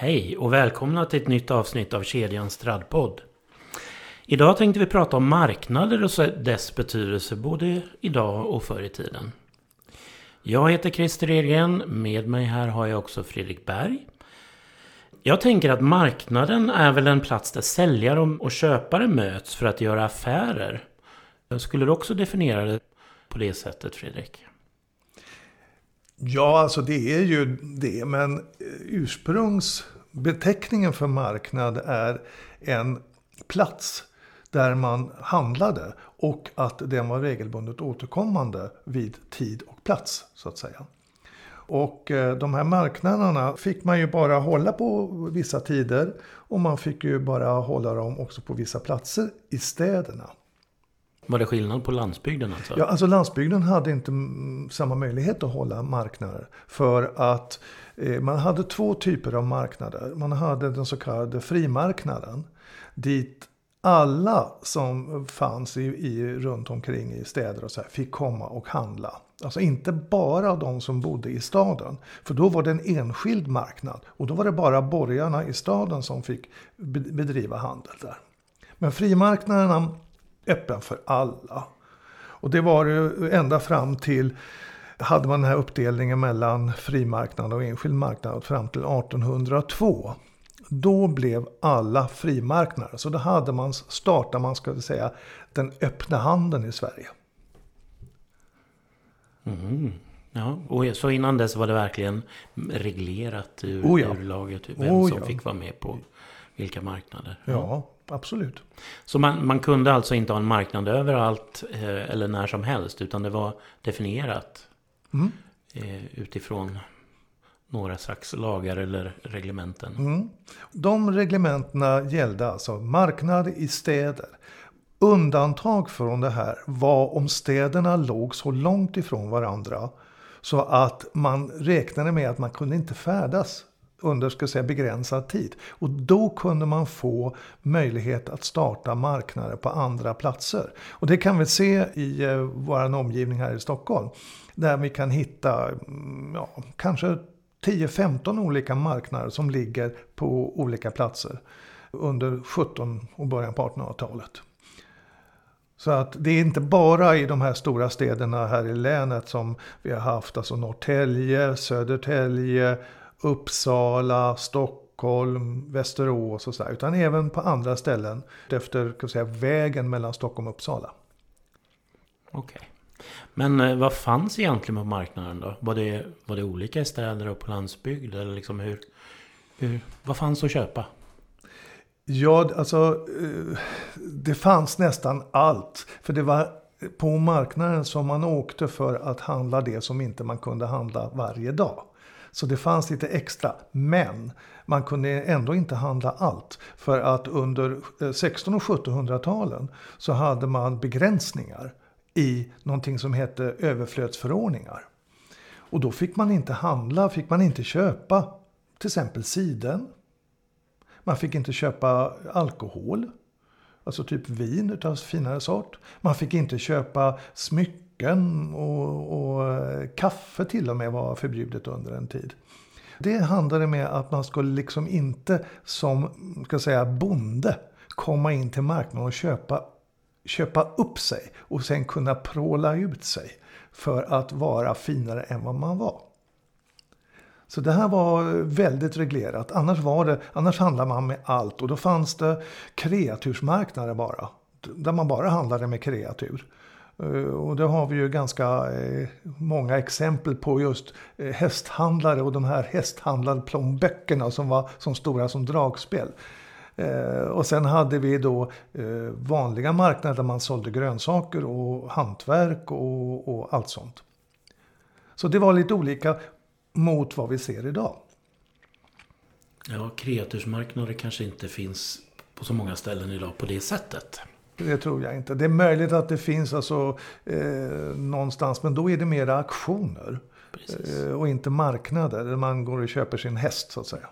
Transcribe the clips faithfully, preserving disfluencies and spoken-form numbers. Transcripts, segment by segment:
Hej och välkomna till ett nytt avsnitt av Kedjan Stradpodd. Idag tänkte vi prata om marknader och dess betydelse både idag och förr i tiden. Jag heter Christer Egen, med mig här har jag också Fredrik Berg. Jag tänker att marknaden är väl en plats där säljare och köpare möts för att göra affärer. Skulle du också definiera det på det sättet, Fredrik? Ja, alltså det är ju det, men ursprungsbeteckningen för marknad är en plats där man handlade och att den var regelbundet återkommande vid tid och plats, så att säga. Och de här marknaderna fick man ju bara hålla på vissa tider och man fick ju bara hålla dem också på vissa platser i städerna. Var det skillnad på landsbygden alltså? Ja, alltså landsbygden hade inte samma möjlighet att hålla marknader. För att eh, man hade två typer av marknader. Man hade den så kallade frimarknaden. Dit alla som fanns i, i, runt omkring i städer och så här fick komma och handla. Alltså inte bara de som bodde i staden. För då var det en enskild marknad. Och då var det bara borgarna i staden som fick bedriva handel där. Men frimarknaderna öppen för alla. Och det var ju ända fram till, hade man den här uppdelningen mellan frimarknad och enskild marknad fram till artonhundratvå. Då blev alla frimarknader. Så då hade man, startade man, ska vi säga, den öppna handeln i Sverige. Mm. Ja, och så innan dess var det verkligen reglerat ur, oh ja. ur laget vem oh som ja. fick vara med på vilka marknader. Ja, ja absolut. Så man, man kunde alltså inte ha en marknad överallt eh, eller när som helst, utan det var definierat mm. eh, utifrån några slags lagar eller reglementen. Mm. De reglementerna gällde alltså marknad i städer. Undantag från det här var om städerna låg så långt ifrån varandra så att man räknade med att man kunde inte färdas under, ska säga, begränsad tid. Och då kunde man få möjlighet att starta marknader på andra platser. Och det kan vi se i eh, vår omgivning här i Stockholm. Där vi kan hitta ja, kanske tio femton olika marknader som ligger på olika platser under sjutton och början på artonhundratalet. Så att det är inte bara i de här stora städerna här i länet som vi har haft, alltså Norrtälje, Södertälje, Uppsala, Stockholm, Västerås och så där, utan även på andra ställen efter, kan säga, vägen mellan Stockholm och Uppsala. Okej. Okay. Men vad fanns egentligen på marknaden då? Var det, var det olika i städer och på landsbygd? Eller liksom hur, hur, vad fanns att köpa? Ja, alltså det fanns nästan allt. För det var på marknaden som man åkte för att handla det som inte man kunde handla varje dag. Så det fanns lite extra, men man kunde ändå inte handla allt. För att under sexton- och sjuttonhundratalen så hade man begränsningar i någonting som hette överflödsförordningar. Och då fick man inte handla, fick man inte köpa till exempel siden. Man fick inte köpa alkohol, alltså typ vin utav finare sort. Man fick inte köpa smycken och, och kaffe till och med var förbjudet under en tid. Det handlade med att man skulle liksom inte som, ska säga, bonde komma in till marknaden och köpa, köpa upp sig och sen kunna pråla ut sig för att vara finare än vad man var. Så det här var väldigt reglerat. Annars, var det, annars handlade man med allt. Och då fanns det kreatursmarknader bara. Där man bara handlade med kreatur. Och det har vi ju ganska många exempel på just hästhandlare. Och de här hästhandlarplånböckerna som var som stora som dragspel. Och sen hade vi då vanliga marknader där man sålde grönsaker och hantverk och, och allt sånt. Så det var lite olika mot vad vi ser idag. Ja, kreatursmarknader kanske inte finns på så många ställen idag på det sättet. Det tror jag inte. Det är möjligt att det finns alltså, eh, någonstans, men då är det mera auktioner. Eh, och inte marknader där man går och köper sin häst så att säga.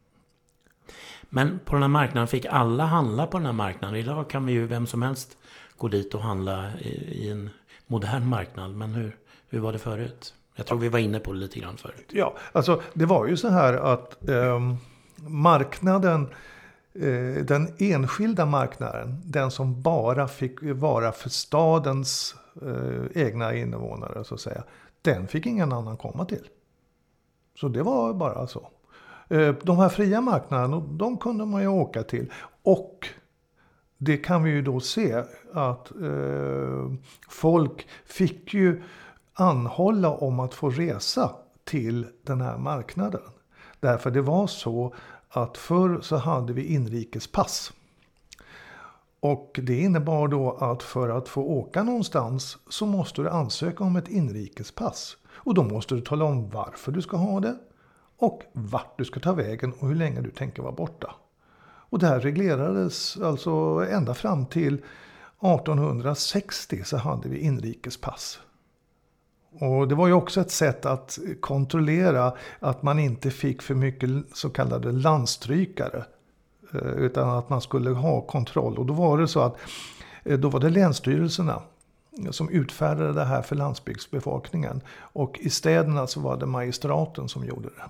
Men på den här marknaden fick alla handla på den här marknaden. Idag kan vi ju vem som helst gå dit och handla i, i en modern marknad. Men hur, hur var det förut? Jag tror vi var inne på det lite grann förut. Ja, alltså det var ju så här att eh, marknaden, eh, den enskilda marknaden, den som bara fick vara för stadens eh, egna invånare så att säga, den fick ingen annan komma till. Så det var bara så. Eh, de här fria marknaderna, de kunde man ju åka till. Och det kan vi ju då se att eh, folk fick ju anhålla om att få resa till den här marknaden. Därför det var så att förr så hade vi inrikespass. Och det innebar då att för att få åka någonstans så måste du ansöka om ett inrikespass. Och då måste du tala om varför du ska ha det och vart du ska ta vägen och hur länge du tänker vara borta. Och det här reglerades alltså ända fram till arton sextio så hade vi inrikespass. Och det var ju också ett sätt att kontrollera att man inte fick för mycket så kallade landstrykare. Utan att man skulle ha kontroll. Och då var det så att då var det länsstyrelserna som utfärdade det här för landsbygdsbefolkningen. Och i städerna så var det magistraten som gjorde det.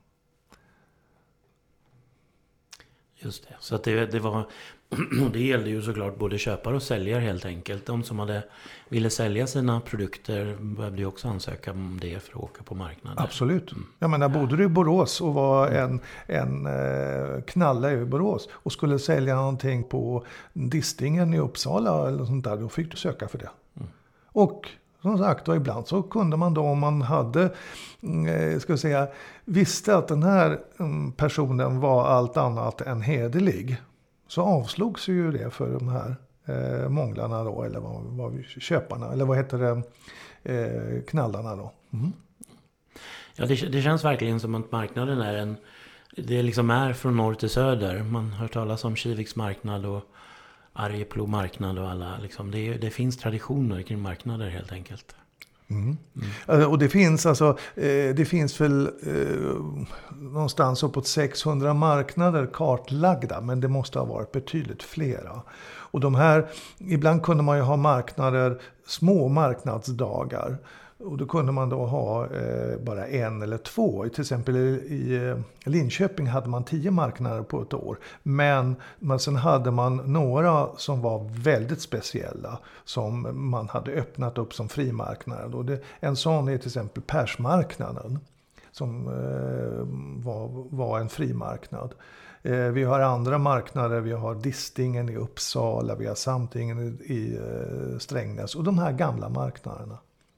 Just det. Så att det, det var... Det gällde ju såklart både köpare och säljare helt enkelt. De som hade, ville sälja sina produkter behövde ju också ansöka om det för att åka på marknaden. Absolut. Mm. Jag menar, bodde du i Borås och var en, en eh, knalle i Borås och skulle sälja någonting på Distingen i Uppsala eller sånt där, då fick du söka för det. Mm. Och som sagt, och ibland så kunde man då, om man hade, eh, ska jag säga, visste att den här um, personen var allt annat än hederlig, så avslogs ju det för de här eh, månglarna då, eller vad, vad, köparna, eller vad heter det, eh, knallarna då. Mm. Ja, det, det känns verkligen som att marknaden är en, det liksom är från norr till söder. Man hör talas om Kiviks marknad och Arjeplo marknad och alla, liksom, det, det finns traditioner kring marknader helt enkelt. Mm. Mm. Och det finns alltså, eh, det finns väl eh, någonstans uppåt sexhundra marknader kartlagda, men det måste ha varit betydligt flera. Och de här, ibland kunde man ju ha marknader, små marknadsdagar. Och då kunde man då ha eh, bara en eller två. Till exempel i, i Linköping hade man tio marknader på ett år. Men, men sen hade man några som var väldigt speciella. Som man hade öppnat upp som frimarknader. Och det, en sån är till exempel Persmarknaden. Som eh, var, var en frimarknad. Eh, vi har andra marknader. Vi har Distingen i Uppsala. Vi har Samtingen i, i eh, Strängnäs. Och de här gamla marknaderna.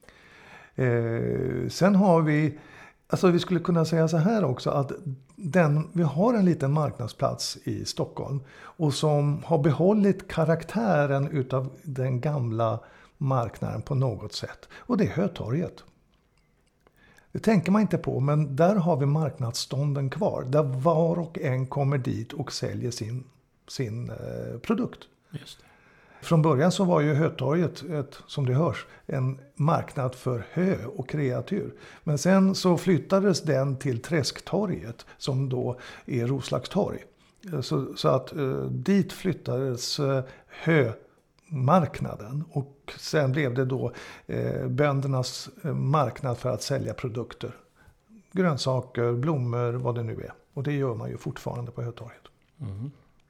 Eh, sen har vi, alltså vi skulle kunna säga så här också, att den, vi har en liten marknadsplats i Stockholm och som har behållit karaktären utav den gamla marknaden på något sätt. Och det är Hötorget. Det tänker man inte på, men där har vi marknadsstånden kvar. Där var och en kommer dit och säljer sin, sin eh, produkt. Just det. Från början så var ju Hötorget, ett, som det hörs, en marknad för hö och kreatur. Men sen så flyttades den till Träsktorget som då är Roslagstorg. Så, så att eh, dit flyttades eh, hömarknaden och sen blev det då eh, böndernas eh, marknad för att sälja produkter. Grönsaker, blommor, vad det nu är. Och det gör man ju fortfarande på Hötorget. Mm.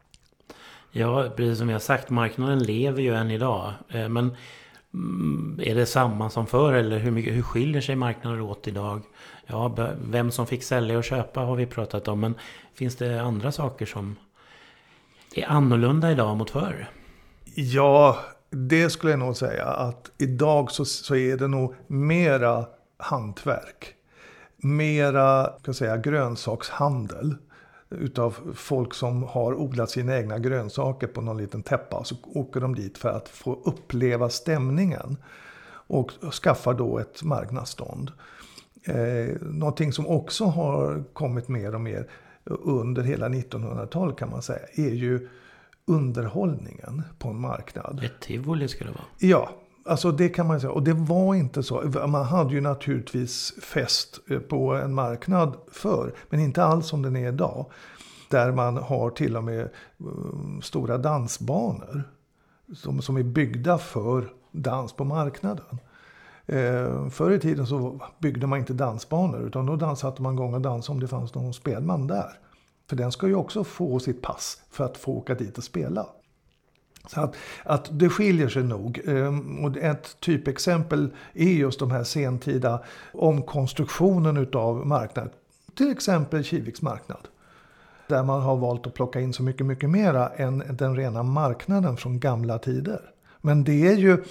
Ja, precis som jag sagt, marknaden lever ju än idag. Men är det samma som förr eller hur, mycket, hur skiljer sig marknaden åt idag? Ja, vem som fick sälja och köpa har vi pratat om. Men finns det andra saker som är annorlunda idag mot förr? Ja, det skulle jag nog säga. Att idag så, så är det nog mera hantverk. Mera, kan jag säga, grönsakshandel. Utav folk som har odlat sina egna grönsaker på någon liten täppa. Så åker de dit för att få uppleva stämningen. Och skaffar då ett marknadsstånd. Eh, någonting som också har kommit mer och mer under hela nittonhundratalet kan man säga. Är ju underhållningen på en marknad. Ett tivoli skulle det vara. Ja. Alltså det kan man säga. Och det var inte så. Man hade ju naturligtvis fest på en marknad för. Men inte alls som den är idag. Där man har till och med um, stora dansbanor. Som, som är byggda för dans på marknaden. Eh, förr i tiden så byggde man inte dansbanor. Utan då satte man igång och dansade om det fanns någon spelman där. För den ska ju också få sitt pass för att få åka dit och spela. Så att, att det skiljer sig nog. Och ett typexempel är just de här sentida omkonstruktionen utav marknaden. Till exempel Kiviks marknad. Där man har valt att plocka in så mycket, mycket mera än den rena marknaden från gamla tider. Men det är ju,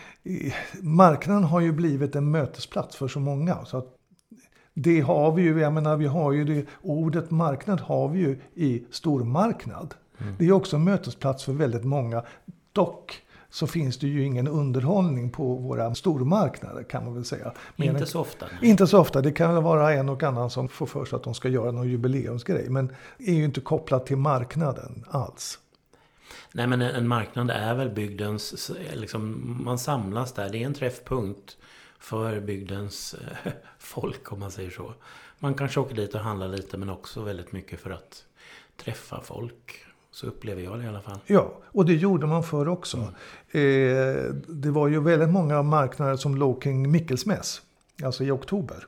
marknaden har ju blivit en mötesplats för så många. Så att det har vi ju, jag menar vi har ju det, ordet marknad har vi ju i stormarknad. Mm. Det är också en mötesplats för väldigt många. Dock så finns det ju ingen underhållning på våra stormarknader kan man väl säga. Men inte så ofta. Nej. Inte så ofta. Det kan väl vara en och annan som får för sig att de ska göra någon jubileumsgrej. Men är ju inte kopplat till marknaden alls. Nej, men en marknad är väl bygdens, liksom, man samlas där. Det är en träffpunkt för bygdens eh, folk om man säger så. Man kanske åker dit och handlar lite men också väldigt mycket för att träffa folk. Så upplever jag det i alla fall. Ja, och det gjorde man förr också. Mm. Eh, det var ju väldigt många marknader som låg kring Mikkelsmäss. Alltså i oktober.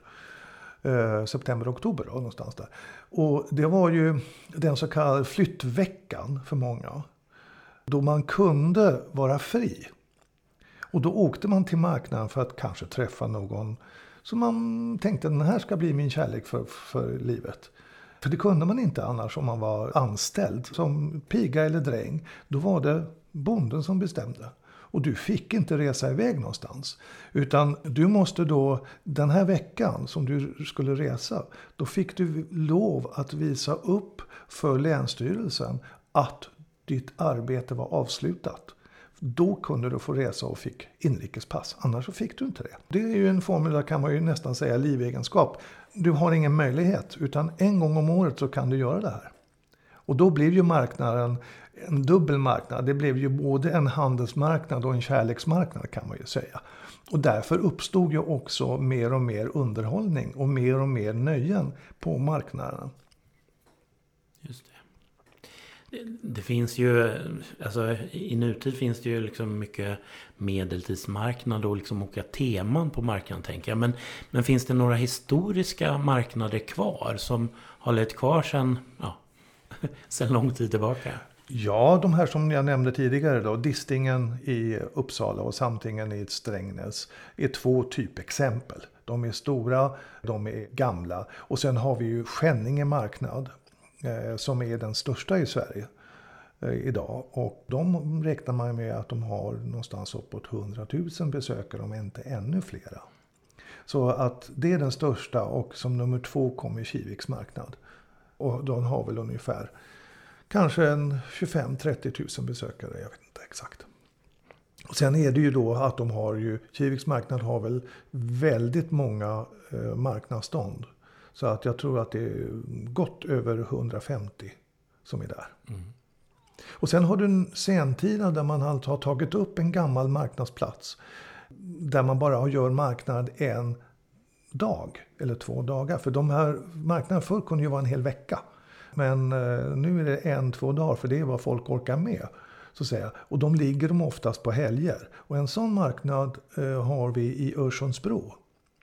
Eh, September-oktober då, någonstans där. Och det var ju den så kallade flyttveckan för många. Då man kunde vara fri. Och då åkte man till marknaden för att kanske träffa någon som man tänkte den här ska bli min kärlek för, för livet. För det kunde man inte annars om man var anställd som piga eller dräng. Då var det bonden som bestämde. Och du fick inte resa iväg någonstans. Utan du måste då, den här veckan som du skulle resa, då fick du lov att visa upp för Länsstyrelsen att ditt arbete var avslutat. Då kunde du få resa och fick inrikespass. Annars så fick du inte det. Det är ju en formel, kan man ju nästan säga, livegenskap. Du har ingen möjlighet, utan en gång om året så kan du göra det här. Och då blev ju marknaden en dubbel marknad. Det blev ju både en handelsmarknad och en kärleksmarknad kan man ju säga. Och därför uppstod ju också mer och mer underhållning och mer och mer nöjen på marknaden. Just det. Det finns ju, alltså i nutid finns det ju liksom mycket medeltidsmarknad och liksom olika teman på marknaden tänker jag. Men, men finns det några historiska marknader kvar som har lett kvar sedan, ja, sedan lång tid tillbaka? Ja, de här som jag nämnde tidigare då, Distingen i Uppsala och Samtingen i Strängnäs är två typexempel. De är stora, de är gamla och sen har vi ju Skänninge marknad. Som är den största i Sverige eh, idag. Och de räknar man med att de har någonstans uppåt hundratusen besökare, om inte ännu flera. Så att det är den största och som nummer två kommer Kiviks marknad. Och de har väl ungefär kanske en tjugofem till trettio tusen besökare, jag vet inte exakt. Och sen är det ju då att de har ju, Kiviks marknad har väl väldigt många eh, marknadsstånd. Så att jag tror att det är gott över hundrafemtio som är där. Mm. Och sen har du en sentida där man alltså har tagit upp en gammal marknadsplats. Där man bara gör marknad en dag eller två dagar. För de här marknaderna förr kunde ju vara en hel vecka. Men eh, nu är det en, två dagar för det är vad folk orkar med. Så att säga. Och de ligger de oftast på helger. Och en sån marknad eh, har vi i Örsundsbro.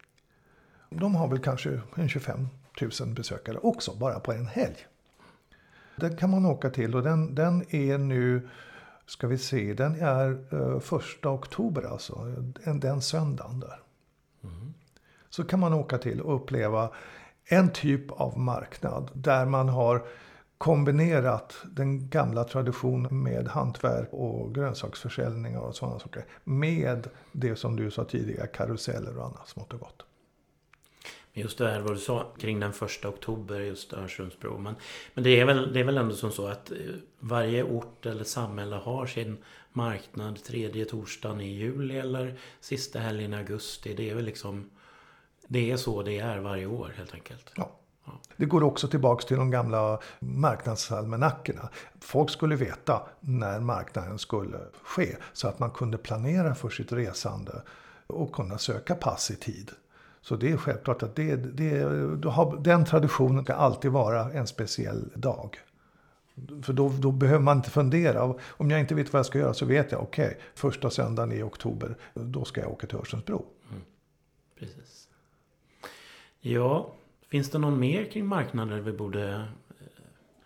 De har väl kanske en tjugofem tusen besökare också, bara på en helg. Den kan man åka till och den, den är nu, ska vi se, den är uh, första oktober alltså, den, den söndagen där. Mm. Så kan man åka till och uppleva en typ av marknad där man har kombinerat den gamla traditionen med hantverk och grönsaksförsäljningar och sådana saker med det som du sa tidigare, karuseller och annat smått och gott. Just det här vad du sa kring den första oktober, just Örsundsbro. Men, men det, är väl, det är väl ändå som så att varje ort eller samhälle har sin marknad tredje torsdagen i juli eller sista helgen i augusti. Det är väl liksom, det är så det är varje år helt enkelt. Ja. Ja. Det går också tillbaka till de gamla marknadsalmanackorna. Folk skulle veta när marknaden skulle ske så att man kunde planera för sitt resande och kunna söka pass i tid. Så det är självklart att det, det, den traditionen kan alltid vara en speciell dag. För då, då behöver man inte fundera. Om jag inte vet vad jag ska göra så vet jag, okej, okay, första söndagen i oktober, då ska jag åka till Örsundsbro. Mm. Precis. Ja, finns det någon mer kring marknader vi borde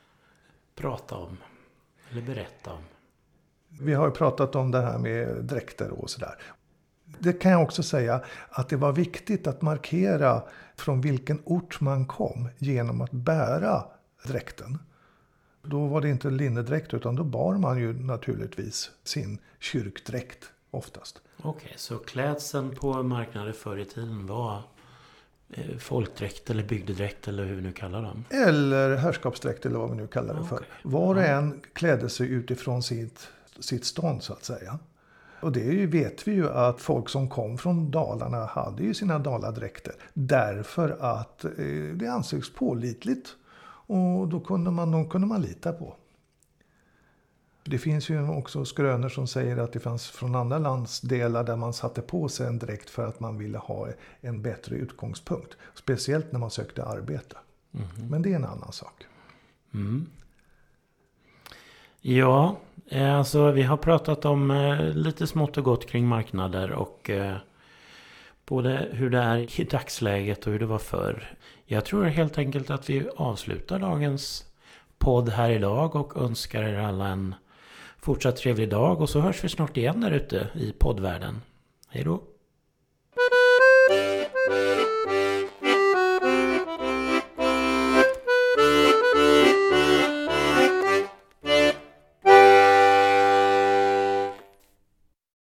prata om eller berätta om? Vi har ju pratat om det här med dräkter och sådär. Det kan jag också säga att det var viktigt att markera från vilken ort man kom genom att bära dräkten. Då var det inte linnedräkt utan då bar man ju naturligtvis sin kyrkdräkt oftast. Okej, så klädseln på marknader förr i tiden var folkdräkt eller bygdedräkt eller hur vi nu kallar dem? Eller herrskapsdräkt eller vad vi nu kallar det för. Okay. Var och en klädde sig utifrån sitt, sitt stånd så att säga. Och det vet vi ju att folk som kom från Dalarna hade ju sina daladräkter. Därför att eh, det ansågs pålitligt. Och då kunde man, de kunde man lita på. Det finns ju också skrönor som säger att det fanns från andra landsdelar där man satte på sig en dräkt för att man ville ha en bättre utgångspunkt. Speciellt när man sökte arbete. Mm. Men det är en annan sak. Mm. Ja, alltså vi har pratat om eh, lite smått och gott kring marknader och eh, både hur det är i dagsläget och hur det var förr. Jag tror helt enkelt att vi avslutar dagens podd här idag och önskar er alla en fortsatt trevlig dag och så hörs vi snart igen där ute i poddvärlden. Hej då!